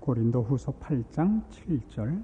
고린도후서 8장 7절.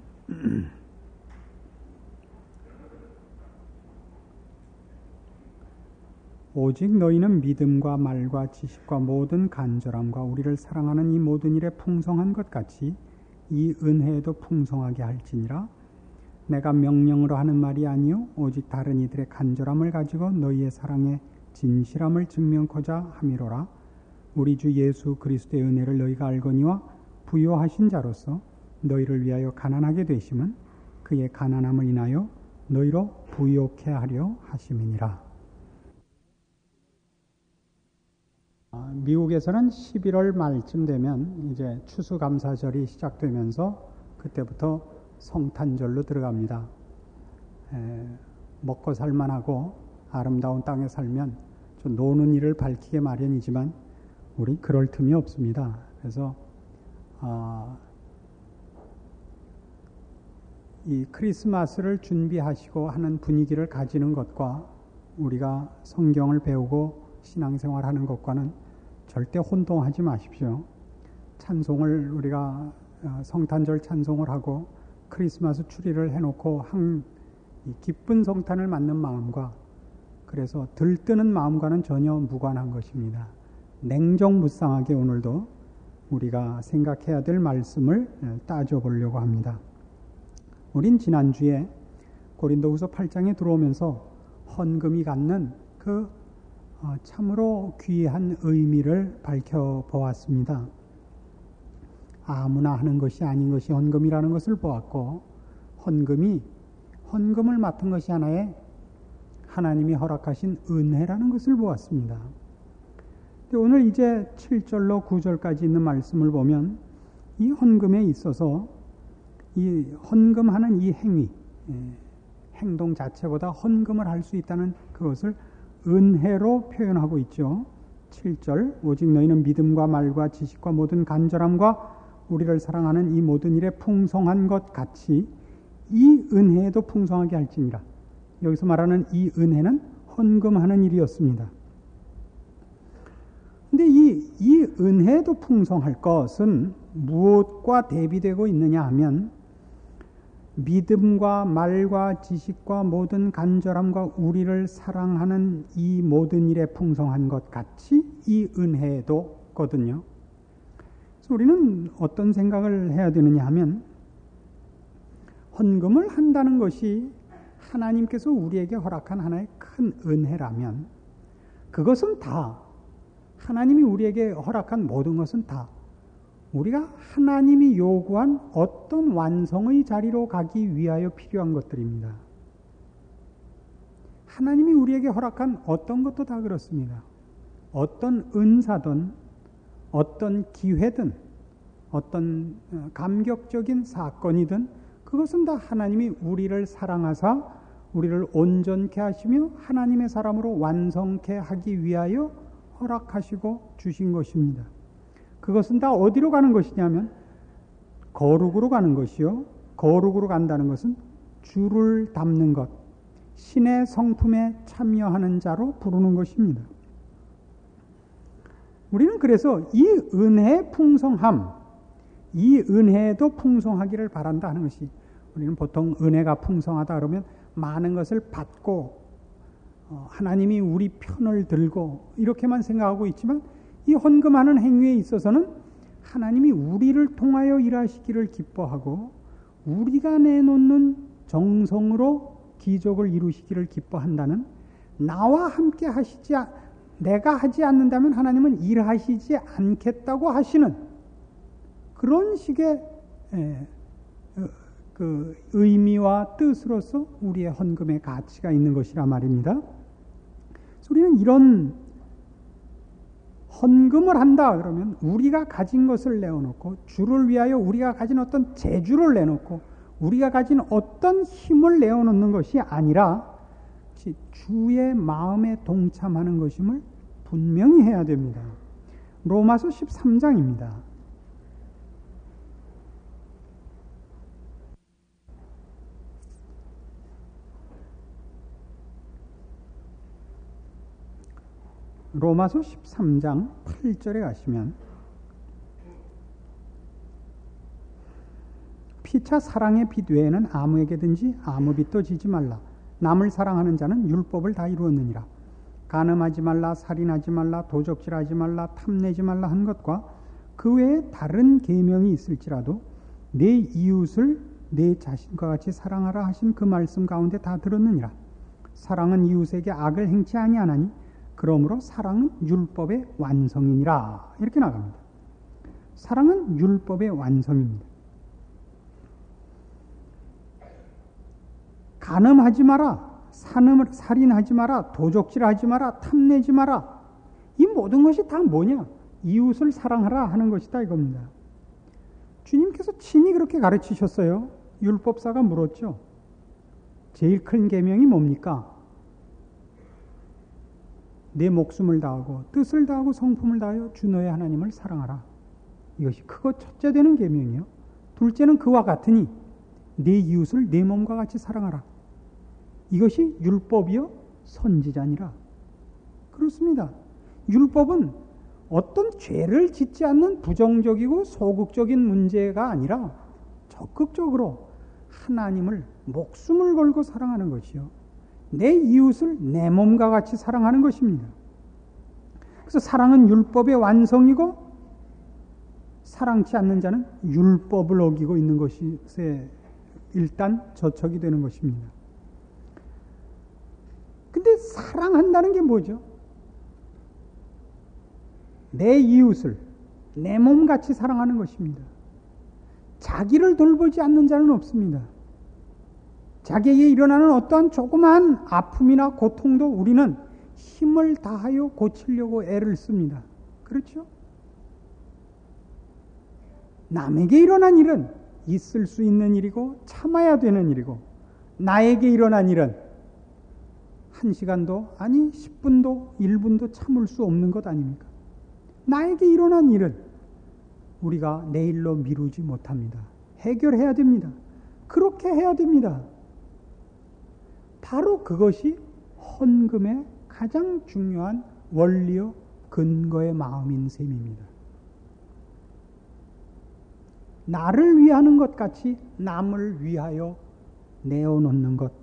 오직 너희는 믿음과 말과 지식과 모든 간절함과 우리를 사랑하는 이 모든 일에 풍성한 것 같이 이 은혜에도 풍성하게 할지니라. 내가 명령으로 하는 말이 아니요 오직 다른 이들의 간절함을 가지고 너희의 사랑의 진실함을 증명코자 함이로라. 우리 주 예수 그리스도의 은혜를 너희가 알거니와 부요하신 자로서 너희를 위하여 가난하게 되심은 그의 가난함을 인하여 너희로 부요케 하려 하심이니라. 미국에서는 11월 말쯤 되면 이제 추수감사절이 시작되면서 그때부터 성탄절로 들어갑니다. 먹고 살만하고 아름다운 땅에 살면 좀 노는 일을 밝히게 마련이지만 우리 그럴 틈이 없습니다. 그래서 이 크리스마스를 준비하시고 하는 분위기를 가지는 것과 우리가 성경을 배우고 신앙생활하는 것과는 절대 혼동하지 마십시오. 찬송을 우리가 성탄절 찬송을 하고 크리스마스 추리를 해놓고 이 기쁜 성탄을 맞는 마음과 그래서 들뜨는 마음과는 전혀 무관한 것입니다. 냉정무쌍하게 오늘도 우리가 생각해야 될 말씀을 따져보려고 합니다. 우린 지난주에 고린도후서 8장에 들어오면서 헌금이 갖는 그 참으로 귀한 의미를 밝혀보았습니다. 아무나 하는 것이 아닌 것이 헌금이라는 것을 보았고, 헌금을 맡은 것이 하나의 하나님이 허락하신 은혜라는 것을 보았습니다. 오늘 이제 7절로 9절까지 있는 말씀을 보면 이 헌금에 있어서 이 헌금하는 이 행동 자체보다 헌금을 할 수 있다는 그것을 은혜로 표현하고 있죠. 7절 오직 너희는 믿음과 말과 지식과 모든 간절함과 우리를 사랑하는 이 모든 일에 풍성한 것 같이 이 은혜에도 풍성하게 할지니라. 여기서 말하는 이 은혜는 헌금하는 일이었습니다. 근데 이 은혜도 풍성할 것은 무엇과 대비되고 있느냐 하면 믿음과 말과 지식과 모든 간절함과 우리를 사랑하는 이 모든 일에 풍성한 것 같이 이 은혜도 거든요. 그래서 우리는 어떤 생각을 해야 되느냐 하면 헌금을 한다는 것이 하나님께서 우리에게 허락한 하나의 큰 은혜라면 그것은 다 하나님이 우리에게 허락한 모든 것은 다 우리가 하나님이 요구한 어떤 완성의 자리로 가기 위하여 필요한 것들입니다. 하나님이 우리에게 허락한 어떤 것도 다 그렇습니다. 어떤 은사든 어떤 기회든 어떤 감격적인 사건이든 그것은 다 하나님이 우리를 사랑하사 우리를 온전케 하시며 하나님의 사람으로 완성케 하기 위하여 허락하시고 주신 것입니다. 그것은 다 어디로 가는 것이냐면 거룩으로 가는 것이요. 거룩으로 간다는 것은 주를 닮는 것, 신의 성품에 참여하는 자로 부르는 것입니다. 우리는 그래서 이 은혜의 풍성함, 이 은혜도 풍성하기를 바란다 하는 것이 우리는 보통 은혜가 풍성하다 그러면 많은 것을 받고 하나님이 우리 편을 들고 이렇게만 생각하고 있지만 이 헌금하는 행위에 있어서는 하나님이 우리를 통하여 일하시기를 기뻐하고 우리가 내놓는 정성으로 기적을 이루시기를 기뻐한다는 나와 함께 내가 하지 않는다면 하나님은 일하시지 않겠다고 하시는 그런 식의 그 의미와 뜻으로서 우리의 헌금의 가치가 있는 것이라 말입니다. 그래서 우리는 이런 헌금을 한다 그러면 우리가 가진 것을 내어놓고 주를 위하여 우리가 가진 어떤 재주를 내놓고 우리가 가진 어떤 힘을 내어놓는 것이 아니라 주의 마음에 동참하는 것임을 분명히 해야 됩니다. 로마서 13장입니다. 로마서 13장 8절에 가시면 피차 사랑의 빛 외에는 아무에게든지 아무 빛도 지지 말라. 남을 사랑하는 자는 율법을 다 이루었느니라. 간음하지 말라, 살인하지 말라, 도적질하지 말라, 탐내지 말라 한 것과 그 외에 다른 계명이 있을지라도 내 이웃을 내 자신과 같이 사랑하라 하신 그 말씀 가운데 다 들었느니라. 사랑은 이웃에게 악을 행치 아니하나니 그러므로 사랑은 율법의 완성이니라. 이렇게 나갑니다. 사랑은 율법의 완성입니다. 간음하지 마라, 살인하지 마라, 도적질하지 마라, 탐내지 마라. 이 모든 것이 다 뭐냐? 이웃을 사랑하라 하는 것이다 이겁니다. 주님께서 친히 그렇게 가르치셨어요. 율법사가 물었죠. 제일 큰 계명이 뭡니까? 내 목숨을 다하고 뜻을 다하고 성품을 다하여 주 너의 하나님을 사랑하라. 이것이 크고 첫째 되는 계명이요. 둘째는 그와 같으니 내 이웃을 내 몸과 같이 사랑하라. 이것이 율법이요 선지자니라. 그렇습니다. 율법은 어떤 죄를 짓지 않는 부정적이고 소극적인 문제가 아니라 적극적으로 하나님을 목숨을 걸고 사랑하는 것이요. 내 이웃을 내 몸과 같이 사랑하는 것입니다. 그래서 사랑은 율법의 완성이고 사랑치 않는 자는 율법을 어기고 있는 것이 일단 저촉이 되는 것입니다. 근데 사랑한다는 게 뭐죠? 내 이웃을 내 몸같이 사랑하는 것입니다. 자기를 돌보지 않는 자는 없습니다. 자기에게 일어나는 어떠한 조그마한 아픔이나 고통도 우리는 힘을 다하여 고치려고 애를 씁니다. 그렇죠? 남에게 일어난 일은 있을 수 있는 일이고 참아야 되는 일이고 나에게 일어난 일은 1시간도 아니 10분도 1분도 참을 수 없는 것 아닙니까? 나에게 일어난 일은 우리가 내일로 미루지 못합니다. 해결해야 됩니다. 그렇게 해야 됩니다. 바로 그것이 헌금의 가장 중요한 원리요 근거의 마음인 셈입니다. 나를 위하는 것 같이 남을 위하여 내어놓는 것.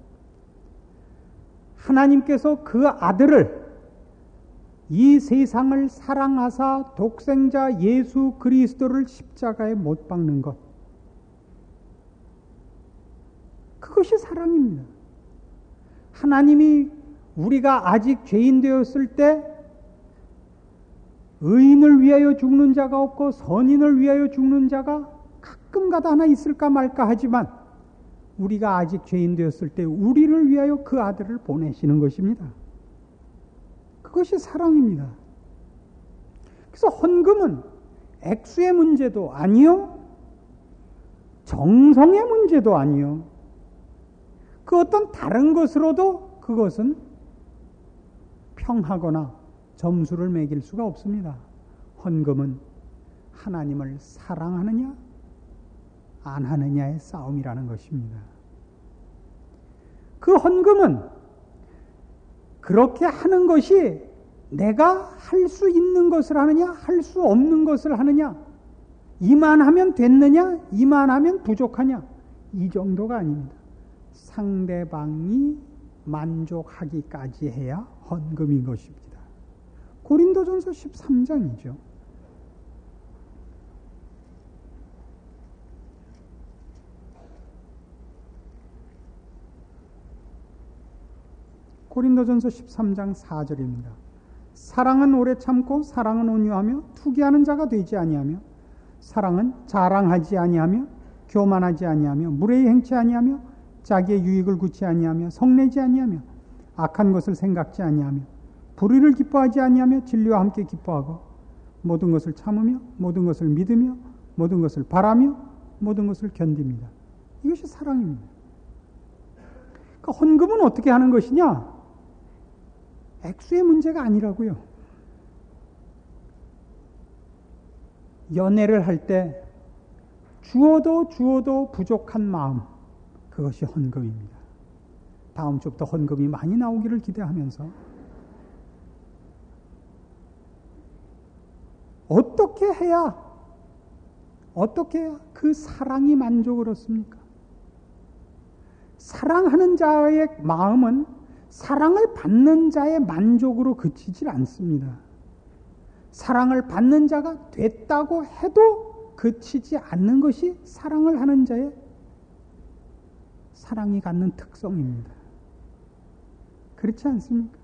하나님께서 그 아들을 이 세상을 사랑하사 독생자 예수 그리스도를 십자가에 못 박는 것. 그것이 사랑입니다. 하나님이 우리가 아직 죄인 되었을 때 의인을 위하여 죽는 자가 없고 선인을 위하여 죽는 자가 가끔가다 하나 있을까 말까 하지만 우리가 아직 죄인 되었을 때 우리를 위하여 그 아들을 보내시는 것입니다. 그것이 사랑입니다. 그래서 헌금은 액수의 문제도 아니요, 정성의 문제도 아니요, 그 어떤 다른 것으로도 그것은 평하거나 점수를 매길 수가 없습니다. 헌금은 하나님을 사랑하느냐 안 하느냐의 싸움이라는 것입니다. 그 헌금은 그렇게 하는 것이 내가 할 수 있는 것을 하느냐 할 수 없는 것을 하느냐, 이만하면 됐느냐 이만하면 부족하냐, 이 정도가 아닙니다. 상대방이 만족하기까지 해야 헌금인 것입니다. 고린도전서 13장이죠. 고린도전서 13장 4절입니다. 사랑은 오래 참고 사랑은 온유하며 투기하는 자가 되지 아니하며 사랑은 자랑하지 아니하며 교만하지 아니하며 무례히 행치 아니하며 자기의 유익을 구치 아니하며 성내지 아니하며 악한 것을 생각지 아니하며 불의를 기뻐하지 아니하며 진리와 함께 기뻐하고 모든 것을 참으며 모든 것을 믿으며 모든 것을 바라며 모든 것을 견딥니다. 이것이 사랑입니다. 그러니까 헌금은 어떻게 하는 것이냐? 액수의 문제가 아니라고요. 연애를 할 때 주어도 부족한 마음, 그것이 헌금입니다. 다음 주부터 헌금이 많이 나오기를 기대하면서 어떻게 해야 그 사랑이 만족을 얻습니까? 사랑하는 자의 마음은 사랑을 받는 자의 만족으로 그치질 않습니다. 사랑을 받는 자가 됐다고 해도 그치지 않는 것이 사랑을 하는 자의 사랑이 갖는 특성입니다. 그렇지 않습니까?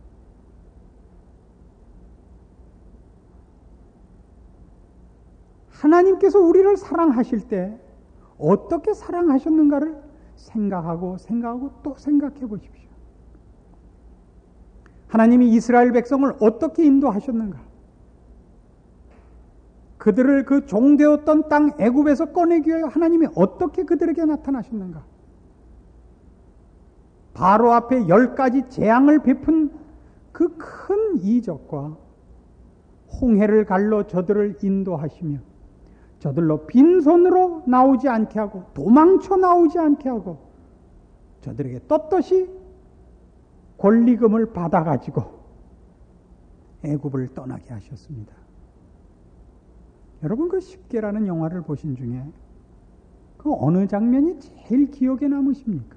하나님께서 우리를 사랑하실 때 어떻게 사랑하셨는가를 생각하고 또 생각해 보십시오. 하나님이 이스라엘 백성을 어떻게 인도하셨는가? 그들을 그 종되었던 땅 애굽에서 꺼내기 위하여 하나님이 어떻게 그들에게 나타나셨는가? 바로 앞에 10가지 재앙을 베푼 그 큰 이적과 홍해를 갈로 저들을 인도하시며 저들로 빈손으로 나오지 않게 하고 도망쳐 나오지 않게 하고 저들에게 떳떳이 권리금을 받아가지고 애굽을 떠나게 하셨습니다. 여러분 그 십계라는 영화를 보신 중에 그 어느 장면이 제일 기억에 남으십니까?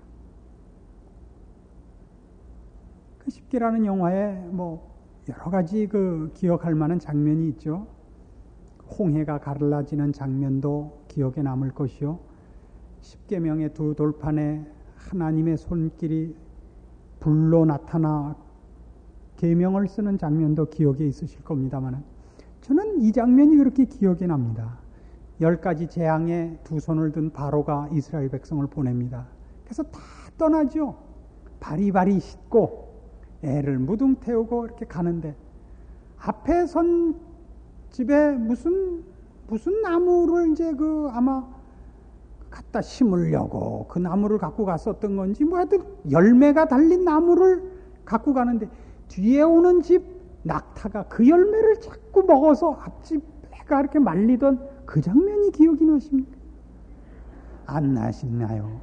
그 십계라는 영화에 여러 가지 그 기억할 만한 장면이 있죠. 홍해가 갈라지는 장면도 기억에 남을 것이요. 십계명의 두 돌판에 하나님의 손길이 불로 나타나 계명을 쓰는 장면도 기억에 있으실 겁니다만 저는 이 장면이 그렇게 기억에 납니다. 10가지 재앙에 두 손을 든 바로가 이스라엘 백성을 보냅니다. 그래서 다 떠나죠. 바리바리 싣고 애를 무등 태우고 이렇게 가는데 앞에 선 집에 무슨 나무를 이제 아마 갖다 심으려고 그 나무를 갖고 갔었던 건지 하여튼 열매가 달린 나무를 갖고 가는데 뒤에 오는 집 낙타가 그 열매를 자꾸 먹어서 앞집 애가 이렇게 말리던 그 장면이 기억이 나십니까? 안 나시나요?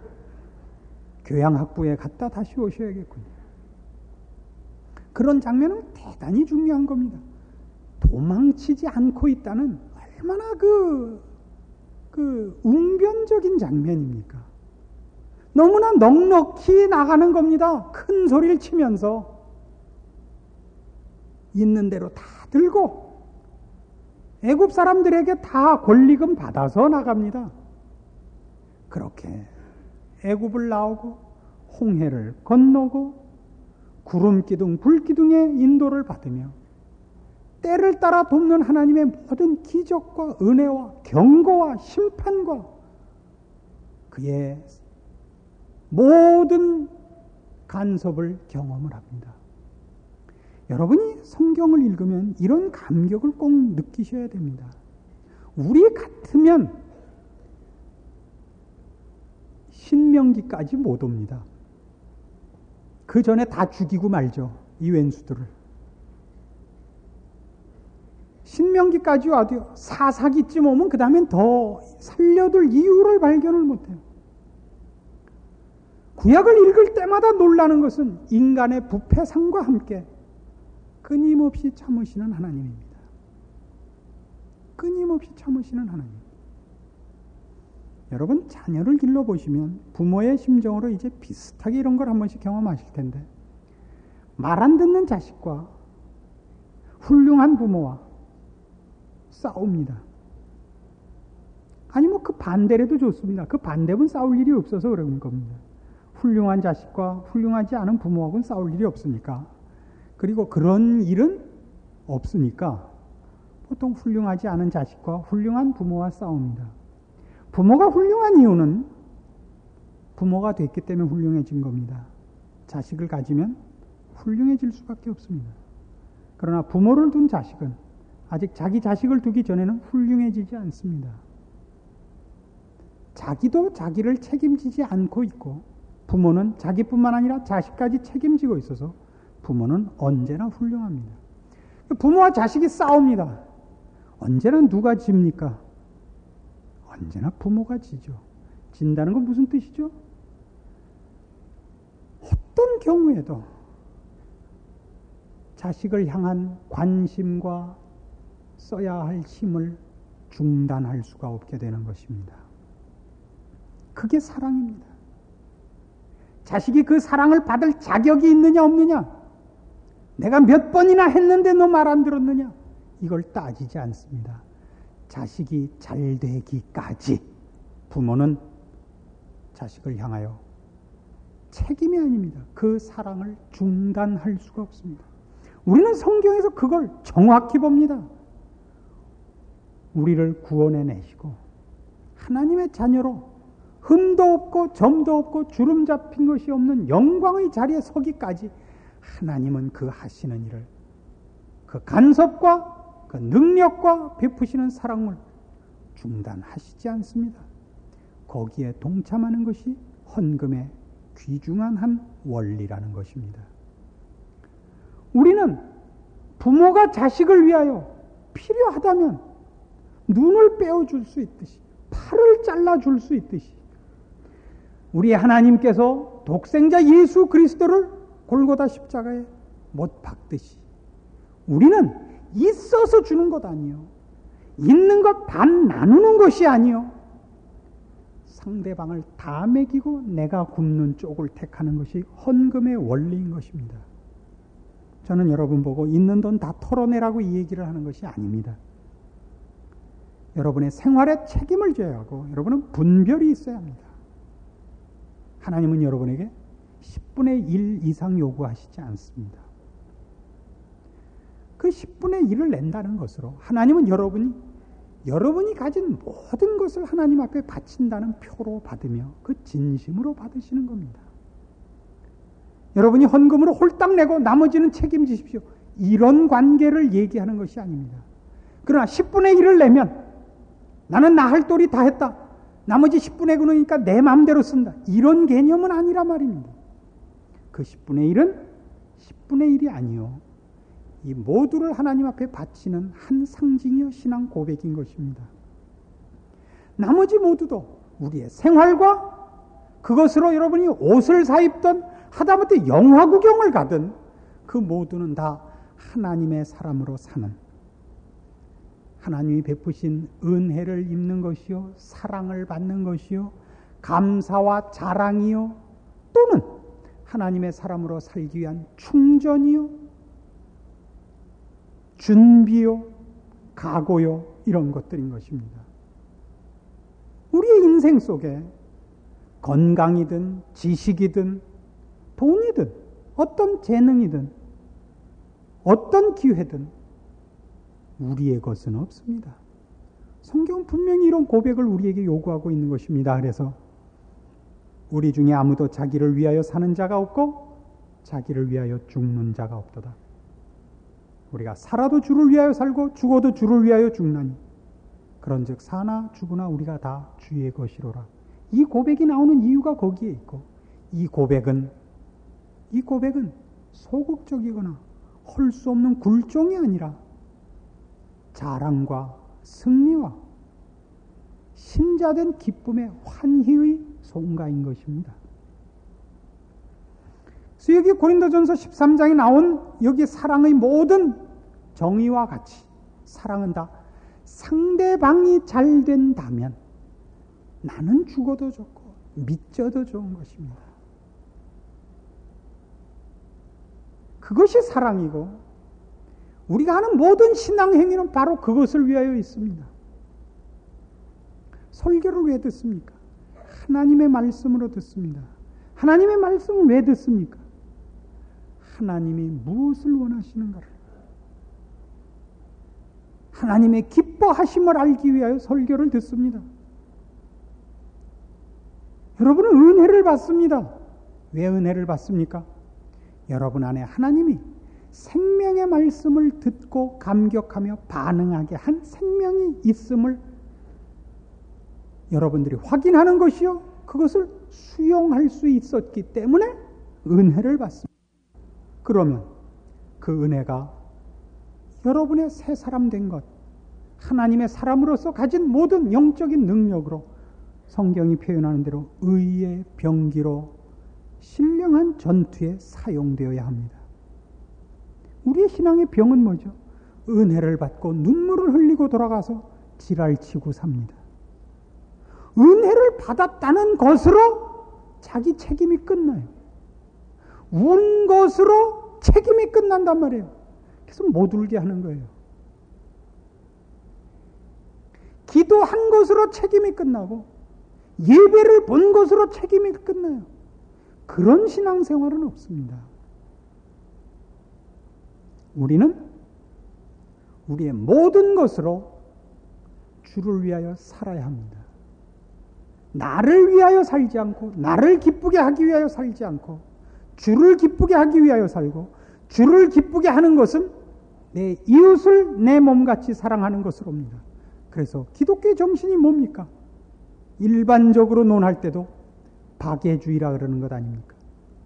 교양학부에 갔다 다시 오셔야겠군요. 그런 장면은 대단히 중요한 겁니다. 도망치지 않고 있다는 얼마나 그 웅변적인 장면입니까? 너무나 넉넉히 나가는 겁니다. 큰 소리를 치면서 있는 대로 다 들고 애굽 사람들에게 다 권리금 받아서 나갑니다. 그렇게 애굽을 나오고 홍해를 건너고 구름기둥 불기둥의 인도를 받으며 때를 따라 돕는 하나님의 모든 기적과 은혜와 경고와 심판과 그의 모든 간섭을 경험을 합니다. 여러분이 성경을 읽으면 이런 감격을 꼭 느끼셔야 됩니다. 우리 같으면 신명기까지 못 옵니다. 그 전에 다 죽이고 말죠. 이 왼수들을. 신명기까지 와도요. 사사기쯤 오면 그 다음엔 더 살려둘 이유를 발견을 못해요. 구약을 읽을 때마다 놀라는 것은 인간의 부패상과 함께 끊임없이 참으시는 하나님입니다. 끊임없이 참으시는 하나님. 여러분 자녀를 길러보시면 부모의 심정으로 이제 비슷하게 이런 걸 한 번씩 경험하실 텐데 말 안 듣는 자식과 훌륭한 부모와 싸웁니다. 아니 그 반대라도 좋습니다. 그 반대면 싸울 일이 없어서 그런 겁니다. 훌륭한 자식과 훌륭하지 않은 부모하고는 싸울 일이 없으니까 그리고 그런 일은 없으니까 보통 훌륭하지 않은 자식과 훌륭한 부모와 싸웁니다. 부모가 훌륭한 이유는 부모가 됐기 때문에 훌륭해진 겁니다. 자식을 가지면 훌륭해질 수밖에 없습니다. 그러나 부모를 둔 자식은 아직 자기 자식을 두기 전에는 훌륭해지지 않습니다. 자기도 자기를 책임지지 않고 있고 부모는 자기뿐만 아니라 자식까지 책임지고 있어서 부모는 언제나 훌륭합니다. 부모와 자식이 싸웁니다. 언제나 누가 집니까? 언제나 부모가 지죠. 진다는 건 무슨 뜻이죠? 어떤 경우에도 자식을 향한 관심과 써야 할 힘을 중단할 수가 없게 되는 것입니다. 그게 사랑입니다. 자식이 그 사랑을 받을 자격이 있느냐 없느냐, 내가 몇 번이나 했는데 너 말 안 들었느냐, 이걸 따지지 않습니다. 자식이 잘 되기까지 부모는 자식을 향하여 책임이 아닙니다. 그 사랑을 중단할 수가 없습니다. 우리는 성경에서 그걸 정확히 봅니다. 우리를 구원해 내시고 하나님의 자녀로 흠도 없고 점도 없고 주름 잡힌 것이 없는 영광의 자리에 서기까지 하나님은 그 하시는 일을, 그 간섭과 그 능력과 베푸시는 사랑을 중단하시지 않습니다. 거기에 동참하는 것이 헌금의 귀중한 한 원리라는 것입니다. 우리는 부모가 자식을 위하여 필요하다면 눈을 빼어줄 수 있듯이, 팔을 잘라줄 수 있듯이, 우리 하나님께서 독생자 예수 그리스도를 골고다 십자가에 못 박듯이 우리는 있어서 주는 것 아니요, 있는 것 반 나누는 것이 아니요, 상대방을 다 먹이고 내가 굶는 쪽을 택하는 것이 헌금의 원리인 것입니다. 저는 여러분 보고 있는 돈 다 털어내라고 이 얘기를 하는 것이 아닙니다. 여러분의 생활에 책임을 져야 하고 여러분은 분별이 있어야 합니다. 하나님은 여러분에게 10분의 1 이상 요구하시지 않습니다. 그 10분의 1을 낸다는 것으로 하나님은 여러분이 가진 모든 것을 하나님 앞에 바친다는 표로 받으며 그 진심으로 받으시는 겁니다. 여러분이 헌금으로 홀딱 내고 나머지는 책임지십시오, 이런 관계를 얘기하는 것이 아닙니다. 그러나 10분의 1을 내면 나는 나 할 도리 다 했다, 나머지 10분의 9니까 내 마음대로 쓴다, 이런 개념은 아니라 말입니다. 그 10분의 1은 10분의 1이 아니요, 이 모두를 하나님 앞에 바치는 한 상징이요 신앙 고백인 것입니다. 나머지 모두도 우리의 생활과 그것으로 여러분이 옷을 사입던 하다못해 영화 구경을 가든 그 모두는 다 하나님의 사람으로 사는, 하나님이 베푸신 은혜를 입는 것이요, 사랑을 받는 것이요, 감사와 자랑이요, 또는 하나님의 사람으로 살기 위한 충전이요, 준비요, 각오요, 이런 것들인 것입니다. 우리의 인생 속에 건강이든 지식이든 돈이든 어떤 재능이든 어떤 기회든 우리의 것은 없습니다. 성경은 분명히 이런 고백을 우리에게 요구하고 있는 것입니다. 그래서 우리 중에 아무도 자기를 위하여 사는 자가 없고 자기를 위하여 죽는 자가 없도다. 우리가 살아도 주를 위하여 살고 죽어도 주를 위하여 죽나니 그런즉 사나 죽으나 우리가 다 주의 것이로라. 이 고백이 나오는 이유가 거기에 있고, 이 고백은 소극적이거나 할 수 없는 굴종이 아니라 자랑과 승리와 신자된 기쁨의 환희의 송가인 것입니다. 그래서 여기 고린도전서 13장에 나온 여기 사랑의 모든 정의와 같이 사랑은 다 상대방이 잘 된다면 나는 죽어도 좋고 믿져도 좋은 것입니다. 그것이 사랑이고, 우리가 하는 모든 신앙 행위는 바로 그것을 위하여 있습니다. 설교를 왜 듣습니까? 하나님의 말씀으로 듣습니다. 하나님의 말씀을 왜 듣습니까? 하나님이 무엇을 원하시는가를, 하나님의 기뻐하심을 알기 위하여 설교를 듣습니다. 여러분은 은혜를 받습니다. 왜 은혜를 받습니까? 여러분 안에 하나님이 생명의 말씀을 듣고 감격하며 반응하게 한 생명이 있음을 여러분들이 확인하는 것이요, 그것을 수용할 수 있었기 때문에 은혜를 받습니다. 그러면 그 은혜가 여러분의 새 사람 된 것, 하나님의 사람으로서 가진 모든 영적인 능력으로 성경이 표현하는 대로 의의 병기로 신령한 전투에 사용되어야 합니다. 우리의 신앙의 병은 뭐죠? 은혜를 받고 눈물을 흘리고 돌아가서 지랄치고 삽니다. 은혜를 받았다는 것으로 자기 책임이 끝나요. 운 것으로 책임이 끝난단 말이에요. 그래서 못 울게 하는 거예요. 기도한 것으로 책임이 끝나고 예배를 본 것으로 책임이 끝나요. 그런 신앙생활은 없습니다. 우리는 우리의 모든 것으로 주를 위하여 살아야 합니다. 나를 위하여 살지 않고 나를 기쁘게 하기 위하여 살지 않고 주를 기쁘게 하기 위하여 살고 주를 기쁘게 하는 것은 내 이웃을 내 몸같이 사랑하는 것으로입니다. 그래서 기독교의 정신이 뭡니까? 일반적으로 논할 때도 박애주의라 그러는 것 아닙니까?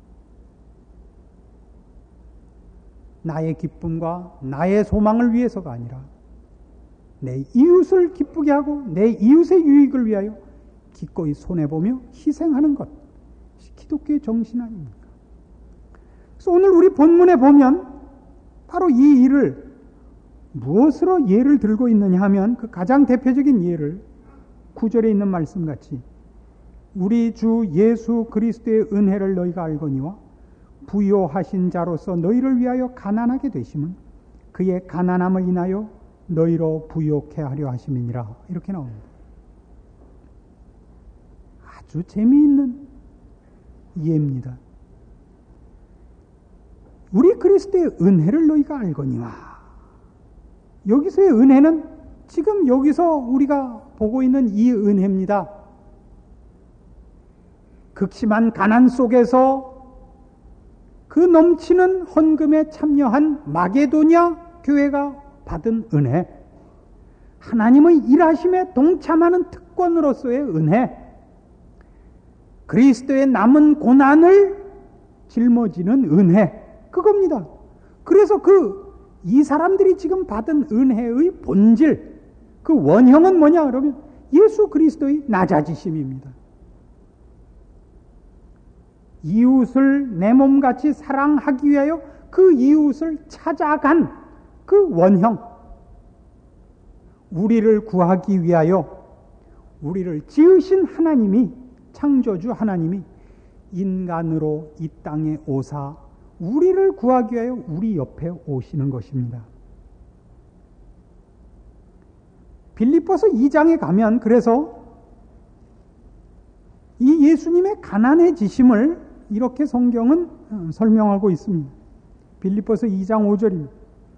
나의 기쁨과 나의 소망을 위해서가 아니라 내 이웃을 기쁘게 하고 내 이웃의 유익을 위하여 기꺼이 손해보며 희생하는 것, 기독교의 정신 아닙니까? 그래서 오늘 우리 본문에 보면 바로 이 일을 무엇으로 예를 들고 있느냐 하면 그 가장 대표적인 예를 9절에 있는 말씀같이 우리 주 예수 그리스도의 은혜를 너희가 알거니와 부요하신 자로서 너희를 위하여 가난하게 되심은 그의 가난함을 인하여 너희로 부요케 하려 하심이니라. 이렇게 나옵니다. 아주 재미있는 예입니다. 우리 그리스도의 은혜를 너희가 알거니와. 여기서의 은혜는 지금 여기서 우리가 보고 있는 이 은혜입니다. 극심한 가난 속에서 그 넘치는 헌금에 참여한 마게도냐 교회가 받은 은혜, 하나님의 일하심에 동참하는 특권으로서의 은혜, 그리스도의 남은 고난을 짊어지는 은혜, 그겁니다. 그래서 이 사람들이 지금 받은 은혜의 본질, 그 원형은 뭐냐 그러면 예수 그리스도의 낮아지심입니다. 이웃을 내 몸같이 사랑하기 위하여 그 이웃을 찾아간 그 원형, 우리를 구하기 위하여 우리를 지으신 하나님이, 창조주 하나님이 인간으로 이 땅에 오사 우리를 구하기 위하여 우리 옆에 오시는 것입니다. 빌립보서 2장에 가면 그래서 이 예수님의 가난해지심을 이렇게 성경은 설명하고 있습니다. 빌립보서 2장 5절입니다.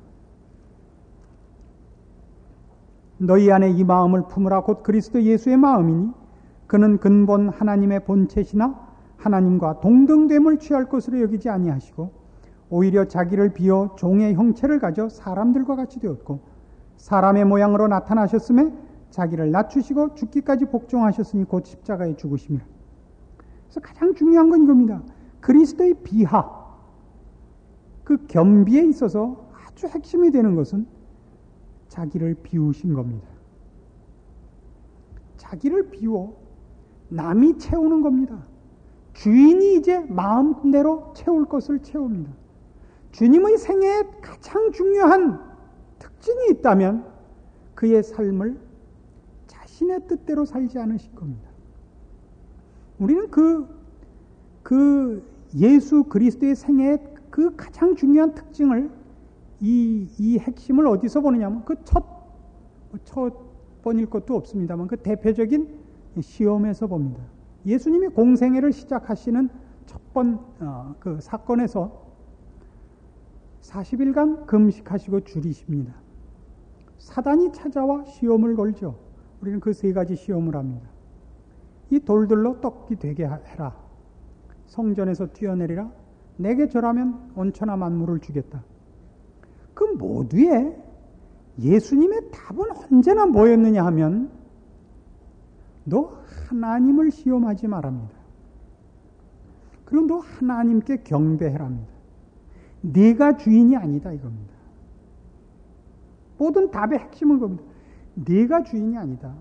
너희 안에 이 마음을 품으라 곧 그리스도 예수의 마음이니 그는 근본 하나님의 본체시나 하나님과 동등됨을 취할 것으로 여기지 아니하시고 오히려 자기를 비어 종의 형체를 가져 사람들과 같이 되었고 사람의 모양으로 나타나셨음에 자기를 낮추시고 죽기까지 복종하셨으니 곧 십자가에 죽으심이라. 그래서 가장 중요한 건 이겁니다. 그리스도의 비하, 그 겸비에 있어서 아주 핵심이 되는 것은 자기를 비우신 겁니다. 자기를 비워 남이 채우는 겁니다. 주인이 이제 마음대로 채울 것을 채웁니다. 주님의 생애에 가장 중요한 특징이 있다면 그의 삶을 자신의 뜻대로 살지 않으실 겁니다. 우리는 그 예수 그리스도의 생애의 그 가장 중요한 특징을 이 핵심을 어디서 보느냐면 그 첫 번일 것도 없습니다만 그 대표적인 시험에서 봅니다. 예수님이 공생애를 시작하시는 첫 번 그 사건에서 40일간 금식하시고 줄이십니다. 사단이 찾아와 시험을 걸죠. 우리는 그 세 가지 시험을 합니다. 이 돌들로 떡이 되게 해라. 성전에서 뛰어내리라. 내게 절하면 온천하 만물을 주겠다. 그 모두에 예수님의 답은 언제나 뭐였느냐 하면 너 하나님을 시험하지 말랍니다. 그리고 너 하나님께 경배해랍니다. 네가 주인이 아니다 이겁니다. 모든 답의 핵심은 겁니다. 네가 주인이 아니다.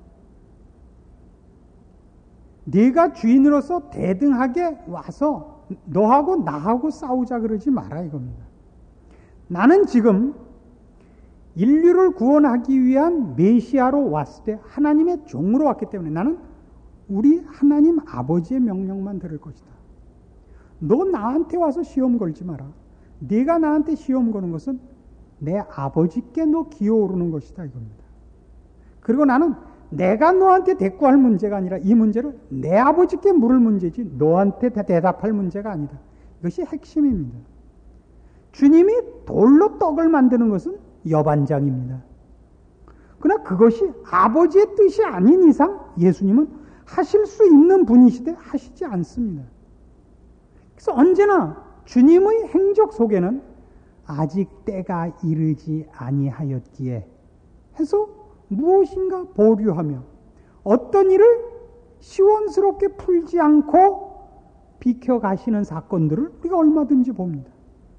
네가 주인으로서 대등하게 와서 너하고 나하고 싸우자 그러지 마라 이겁니다. 나는 지금 인류를 구원하기 위한 메시아로 왔을 때 하나님의 종으로 왔기 때문에 나는 우리 하나님 아버지의 명령만 들을 것이다. 너 나한테 와서 시험 걸지 마라. 네가 나한테 시험 거는 것은 내 아버지께 너 기어오르는 것이다 이겁니다. 그리고 나는 내가 너한테 대꾸할 문제가 아니라 이 문제를 내 아버지께 물을 문제지 너한테 대답할 문제가 아니다. 이것이 핵심입니다. 주님이 돌로 떡을 만드는 것은 여반장입니다. 그러나 그것이 아버지의 뜻이 아닌 이상 예수님은 하실 수 있는 분이시되 하시지 않습니다. 그래서 언제나 주님의 행적 속에는 아직 때가 이르지 아니하였기에 해서 무엇인가 보류하며 어떤 일을 시원스럽게 풀지 않고 비켜가시는 사건들을 우리가 얼마든지 봅니다.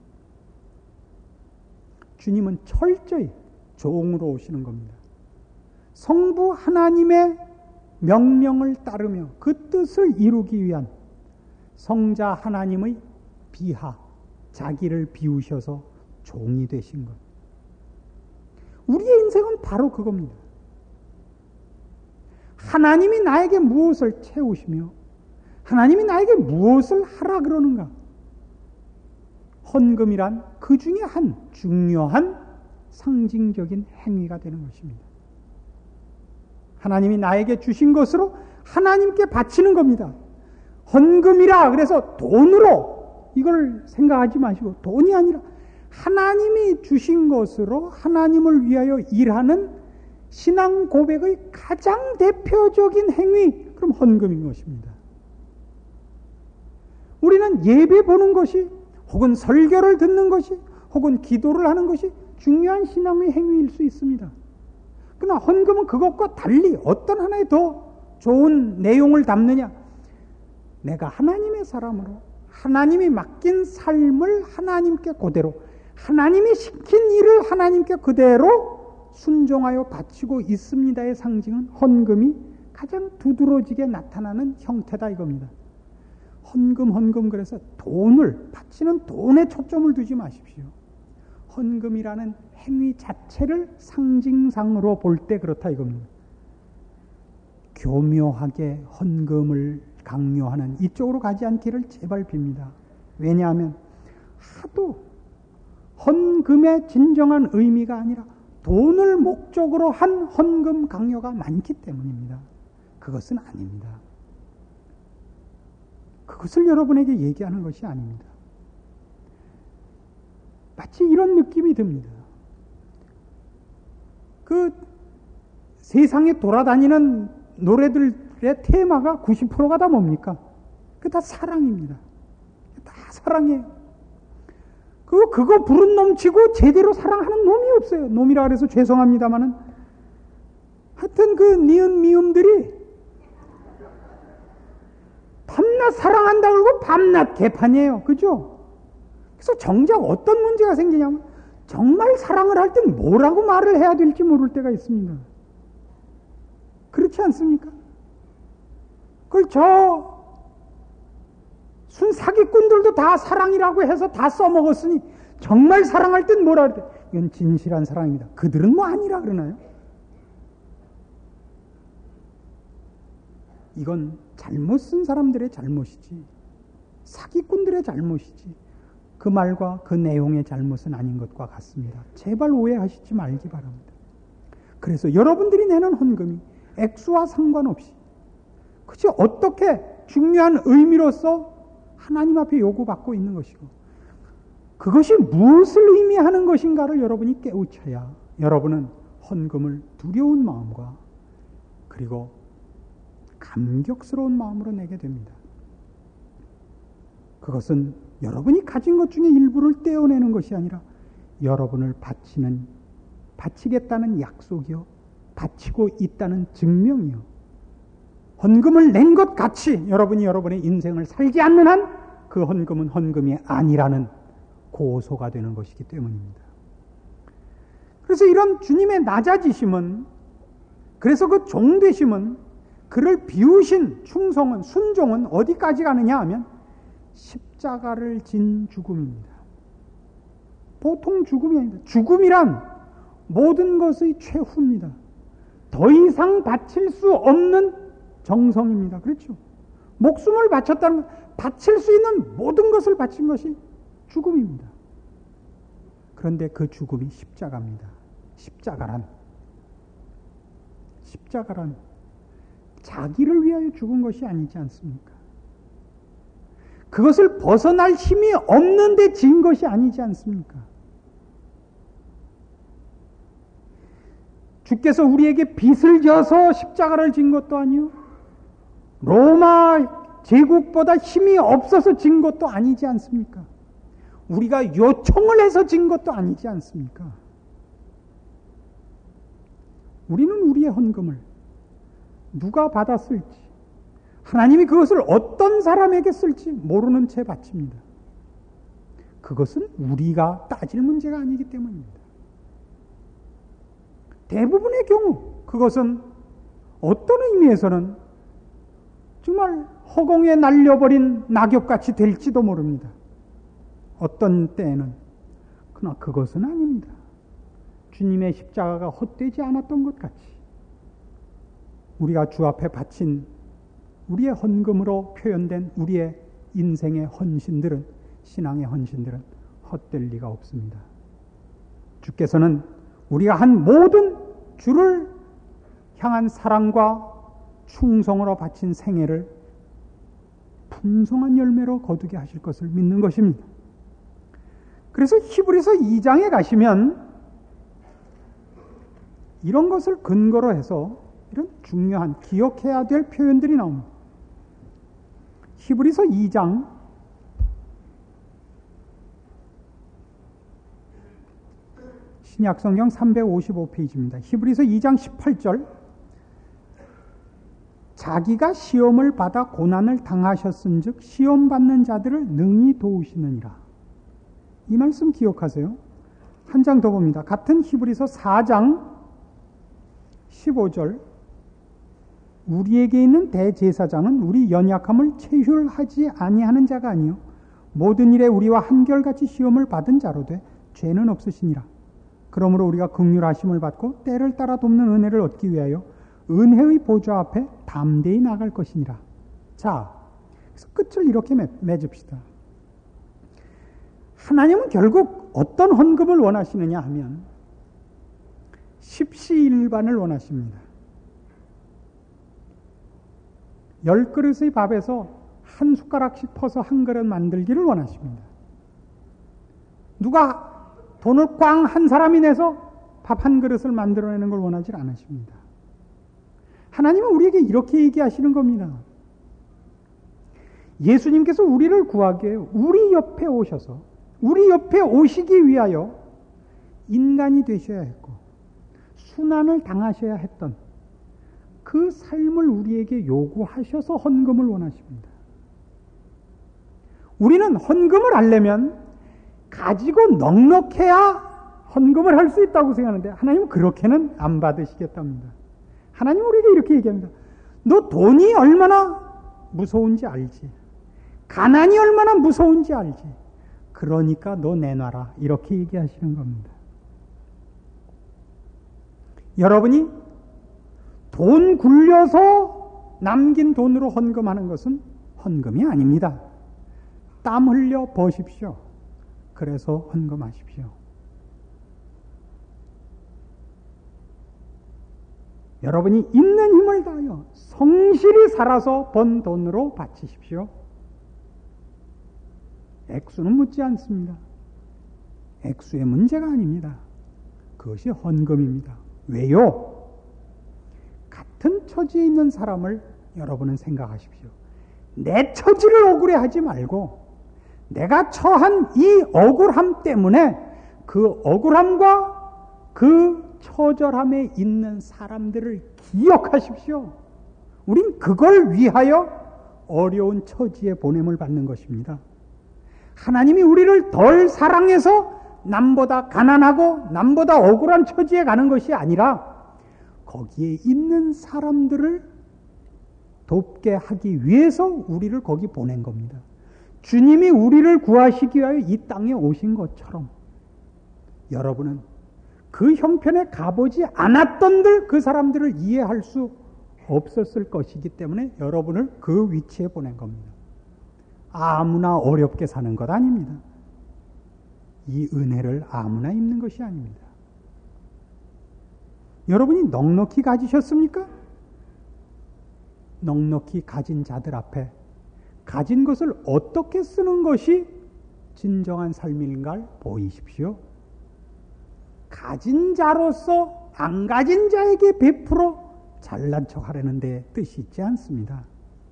주님은 철저히 종으로 오시는 겁니다. 성부 하나님의 명령을 따르며 그 뜻을 이루기 위한 성자 하나님의 비하, 자기를 비우셔서 종이 되신 것. 우리의 인생은 바로 그겁니다. 하나님이 나에게 무엇을 채우시며 하나님이 나에게 무엇을 하라 그러는가? 헌금이란 그 중에 한 중요한 상징적인 행위가 되는 것입니다. 하나님이 나에게 주신 것으로 하나님께 바치는 겁니다. 헌금이라 그래서 돈으로 이걸 생각하지 마시고 돈이 아니라 하나님이 주신 것으로 하나님을 위하여 일하는 신앙 고백의 가장 대표적인 행위, 그럼 헌금인 것입니다. 우리는 예배 보는 것이 혹은 설교를 듣는 것이 혹은 기도를 하는 것이 중요한 신앙의 행위일 수 있습니다. 그러나 헌금은 그것과 달리 어떤 하나의 더 좋은 내용을 담느냐? 내가 하나님의 사람으로 하나님이 맡긴 삶을 하나님께 그대로 하나님이 시킨 일을 하나님께 그대로 순종하여 바치고 있습니다의 상징은 헌금이 가장 두드러지게 나타나는 형태다 이겁니다. 헌금 그래서 돈을 바치는 돈에 초점을 두지 마십시오. 헌금이라는 행위 자체를 상징상으로 볼 때 그렇다 이겁니다. 교묘하게 헌금을 강요하는 이쪽으로 가지 않기를 제발 빕니다. 왜냐하면 하도 헌금의 진정한 의미가 아니라 돈을 목적으로 한 헌금 강요가 많기 때문입니다. 그것은 아닙니다. 그것을 여러분에게 얘기하는 것이 아닙니다. 마치 이런 느낌이 듭니다. 그 세상에 돌아다니는 노래들의 테마가 90%가 다 뭡니까? 그 다 사랑입니다. 다 사랑이에요. 그거 부른 놈치고 제대로 사랑하는 놈이 없어요. 놈이라 그래서 죄송합니다만은 하여튼 그 니은 미음들이 밤낮 사랑한다 그러고 밤낮 개판이에요. 그죠? 그래서 정작 어떤 문제가 생기냐면 정말 사랑을 할 땐 뭐라고 말을 해야 될지 모를 때가 있습니다. 그렇지 않습니까? 그걸 순 사기꾼들도 다 사랑이라고 해서 다 써먹었으니 정말 사랑할 땐 뭐라 그래? 이건 진실한 사랑입니다. 그들은 뭐 아니라 그러나요? 이건 잘못 쓴 사람들의 잘못이지 사기꾼들의 잘못이지 그 말과 그 내용의 잘못은 아닌 것과 같습니다. 제발 오해하시지 말기 바랍니다. 그래서 여러분들이 내는 헌금이 액수와 상관없이 그치 어떻게 중요한 의미로서 하나님 앞에 요구받고 있는 것이고 그것이 무엇을 의미하는 것인가를 여러분이 깨우쳐야 여러분은 헌금을 두려운 마음과 그리고 감격스러운 마음으로 내게 됩니다. 그것은 여러분이 가진 것 중에 일부를 떼어내는 것이 아니라 여러분을 바치겠다는 약속이요 바치고 있다는 증명이요 헌금을 낸 것 같이 여러분이 여러분의 인생을 살지 않는 한 그 헌금은 헌금이 아니라는 고소가 되는 것이기 때문입니다. 그래서 이런 주님의 낮아지심은 그래서 그 종되심은 그를 비우신 충성은 순종은 어디까지 가느냐 하면 십자가를 진 죽음입니다. 보통 죽음이 아닙니다. 죽음이란 모든 것의 최후입니다. 더 이상 바칠 수 없는 정성입니다. 그렇죠? 목숨을 바쳤다는 것, 바칠 수 있는 모든 것을 바친 것이 죽음입니다. 그런데 그 죽음이 십자가입니다. 십자가란 자기를 위하여 죽은 것이 아니지 않습니까? 그것을 벗어날 힘이 없는데 진 것이 아니지 않습니까? 주께서 우리에게 빚을 져서 십자가를 진 것도 아니요, 로마 제국보다 힘이 없어서 진 것도 아니지 않습니까? 우리가 요청을 해서 진 것도 아니지 않습니까? 우리는 우리의 헌금을 누가 받았을지, 하나님이 그것을 어떤 사람에게 쓸지 모르는 채 바칩니다. 그것은 우리가 따질 문제가 아니기 때문입니다. 대부분의 경우 그것은 어떤 의미에서는 정말 허공에 날려버린 낙엽같이 될지도 모릅니다. 어떤 때에는. 그러나 그것은 아닙니다. 주님의 십자가가 헛되지 않았던 것 같이 우리가 주 앞에 바친 우리의 헌금으로 표현된 우리의 인생의 헌신들은, 신앙의 헌신들은 헛될 리가 없습니다. 주께서는 우리가 한 모든 주를 향한 사랑과 충성으로 바친 생애를 풍성한 열매로 거두게 하실 것을 믿는 것입니다. 그래서 히브리서 2장에 가시면 이런 것을 근거로 해서 이런 중요한 기억해야 될 표현들이 나옵니다. 히브리서 2장 신약성경 355페이지입니다. 히브리서 2장 18절, 자기가 시험을 받아 고난을 당하셨은즉 시험 받는 자들을 능히 도우시느니라. 이 말씀 기억하세요. 한 장 더 봅니다. 같은 히브리서 4장 15절, 우리에게 있는 대제사장은 우리 연약함을 체휼하지 아니하는 자가 아니요 모든 일에 우리와 한결같이 시험을 받은 자로 돼 죄는 없으시니라. 그러므로 우리가 긍휼하심을 받고 때를 따라 돕는 은혜를 얻기 위하여 은혜의 보좌 앞에 담대히 나갈 것이니라. 자, 그래서 끝을 이렇게 맺읍시다. 하나님은 결국 어떤 헌금을 원하시느냐 하면 십시일반을 원하십니다. 10그릇의 밥에서 한 숟가락씩 퍼서 한 그릇 만들기를 원하십니다. 누가 돈을 꽝 한 사람이 내서 밥 한 그릇을 만들어내는 걸 원하지 않으십니다. 하나님은 우리에게 이렇게 얘기하시는 겁니다. 예수님께서 우리를 구하기 위해 우리 옆에 오셔서 우리 옆에 오시기 위하여 인간이 되셔야 했고 순환을 당하셔야 했던 그 삶을 우리에게 요구하셔서 헌금을 원하십니다. 우리는 헌금을 하려면 가지고 넉넉해야 헌금을 할 수 있다고 생각하는데 하나님은 그렇게는 안 받으시겠답니다. 하나님은 우리에게 이렇게 얘기합니다. 너 돈이 얼마나 무서운지 알지? 가난이 얼마나 무서운지 알지? 그러니까 너 내놔라. 이렇게 얘기하시는 겁니다. 여러분이 돈 굴려서 남긴 돈으로 헌금하는 것은 헌금이 아닙니다. 땀 흘려 버십시오. 그래서 헌금하십시오. 여러분이 있는 힘을 다하여 성실히 살아서 번 돈으로 바치십시오. 액수는 묻지 않습니다. 액수의 문제가 아닙니다. 그것이 헌금입니다. 왜요? 같은 처지에 있는 사람을 여러분은 생각하십시오. 내 처지를 억울해하지 말고 내가 처한 이 억울함 때문에 그 억울함과 그 처절함에 있는 사람들을 기억하십시오. 우린 그걸 위하여 어려운 처지에 보냄을 받는 것입니다. 하나님이 우리를 덜 사랑해서 남보다 가난하고 남보다 억울한 처지에 가는 것이 아니라 거기에 있는 사람들을 돕게 하기 위해서 우리를 거기 보낸 겁니다. 주님이 우리를 구하시기 위하여 이 땅에 오신 것처럼 여러분은 그 형편에 가보지 않았던들 그 사람들을 이해할 수 없었을 것이기 때문에 여러분을 그 위치에 보낸 겁니다. 아무나 어렵게 사는 것 아닙니다. 이 은혜를 아무나 입는 것이 아닙니다. 여러분이 넉넉히 가지셨습니까? 넉넉히 가진 자들 앞에 가진 것을 어떻게 쓰는 것이 진정한 삶인가를 보이십시오. 가진 자로서 안 가진 자에게 베풀어 잘난 척 하려는 데 뜻이 있지 않습니다.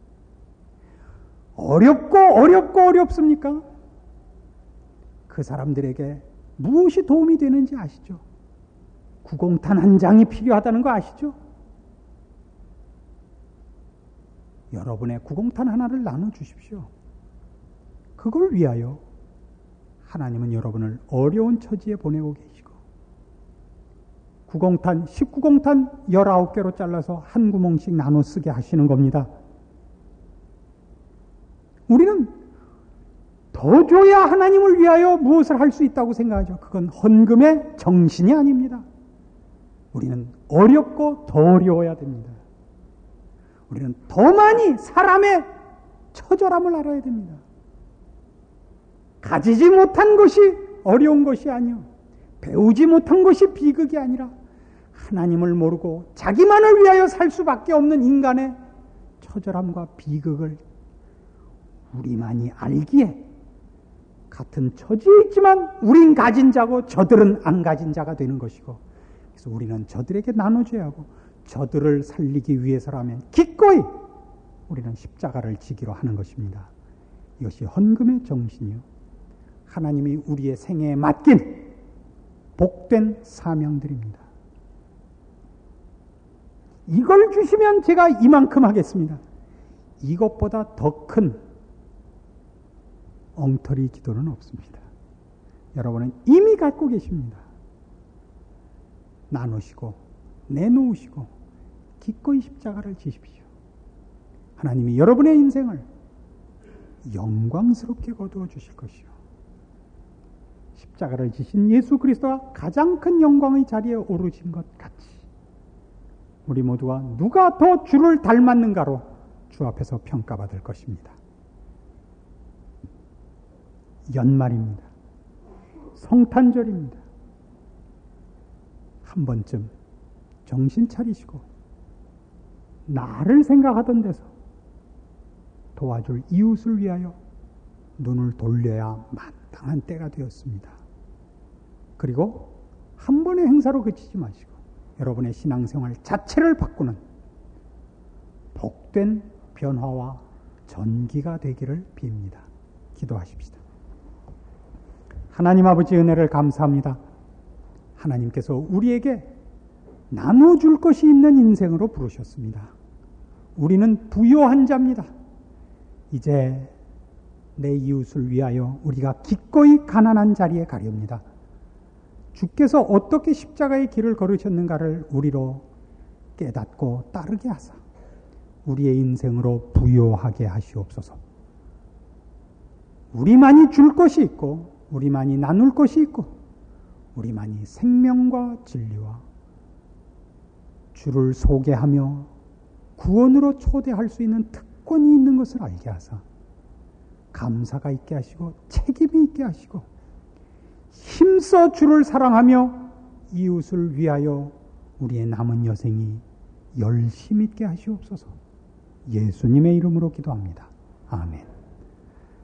어렵습니까? 그 사람들에게 무엇이 도움이 되는지 아시죠? 구공탄 한 장이 필요하다는 거 아시죠? 여러분의 구공탄 하나를 나눠주십시오. 그걸 위하여 하나님은 여러분을 어려운 처지에 보내고 계시고 19공탄 19개로 잘라서 한 구멍씩 나눠 쓰게 하시는 겁니다. 우리는 더 줘야 하나님을 위하여 무엇을 할 수 있다고 생각하죠. 그건 헌금의 정신이 아닙니다. 우리는 어렵고 더 어려워야 됩니다. 우리는 더 많이 사람의 처절함을 알아야 됩니다. 가지지 못한 것이 어려운 것이 아니요, 배우지 못한 것이 비극이 아니라 하나님을 모르고 자기만을 위하여 살 수밖에 없는 인간의 처절함과 비극을 우리만이 알기에 같은 처지에 있지만 우린 가진 자고 저들은 안 가진 자가 되는 것이고, 그래서 우리는 저들에게 나눠줘야 하고 저들을 살리기 위해서라면 기꺼이 우리는 십자가를 지기로 하는 것입니다. 이것이 헌금의 정신이요, 하나님이 우리의 생애에 맡긴 복된 사명들입니다. 이걸 주시면 제가 이만큼 하겠습니다. 이것보다 더 큰 엉터리 기도는 없습니다. 여러분은 이미 갖고 계십니다. 나누시고 내놓으시고 기꺼이 십자가를 지십시오. 하나님이 여러분의 인생을 영광스럽게 거두어 주실 것이요, 십자가를 지신 예수 그리스도가 가장 큰 영광의 자리에 오르신 것 같이 우리 모두가 누가 더 주를 닮았는가로 주 앞에서 평가받을 것입니다. 연말입니다. 성탄절입니다. 한 번쯤 정신 차리시고 나를 생각하던 데서 도와줄 이웃을 위하여 눈을 돌려야 마땅한 때가 되었습니다. 그리고 한 번의 행사로 그치지 마시고 여러분의 신앙생활 자체를 바꾸는 복된 변화와 전기가 되기를 빕니다. 기도하십시다. 하나님 아버지, 은혜를 감사합니다. 하나님께서 우리에게 나눠줄 것이 있는 인생으로 부르셨습니다. 우리는 부요한 자입니다. 이제 내 이웃을 위하여 우리가 기꺼이 가난한 자리에 가렵니다. 주께서 어떻게 십자가의 길을 걸으셨는가를 우리로 깨닫고 따르게 하사 우리의 인생으로 부요하게 하시옵소서. 우리만이 줄 것이 있고 우리만이 나눌 것이 있고 우리만이 생명과 진리와 주를 소개하며 구원으로 초대할 수 있는 특권이 있는 것을 알게 하사 감사가 있게 하시고 책임이 있게 하시고 힘써 주를 사랑하며 이웃을 위하여 우리의 남은 여생이 열심 있게 하시옵소서. 예수님의 이름으로 기도합니다. 아멘.